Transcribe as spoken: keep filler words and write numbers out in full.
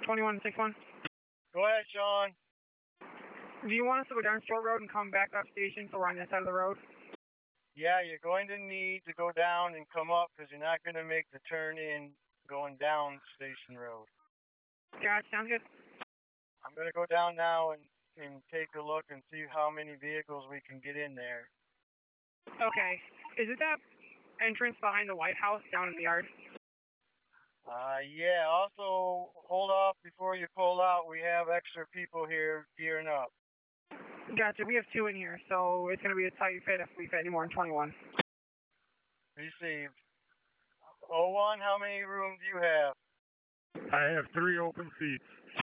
twenty-one six one. Go ahead, Sean. Do you want us to go down Short Road and come back up station so we're on this side of the road? Yeah, you're going to need to go down and come up because you're not going to make the turn in going down Station Road. Gotcha, sounds good. I'm going to go down now and, and take a look and see how many vehicles we can get in there. Okay. Is it that entrance behind the White House down in the yard? Uh, yeah, also hold off before you pull out. We have extra people here gearing up. Gotcha, we have two in here, so it's going to be a tight fit if we fit any more in twenty-one. Received. oh one, how many rooms do you have? I have three open seats.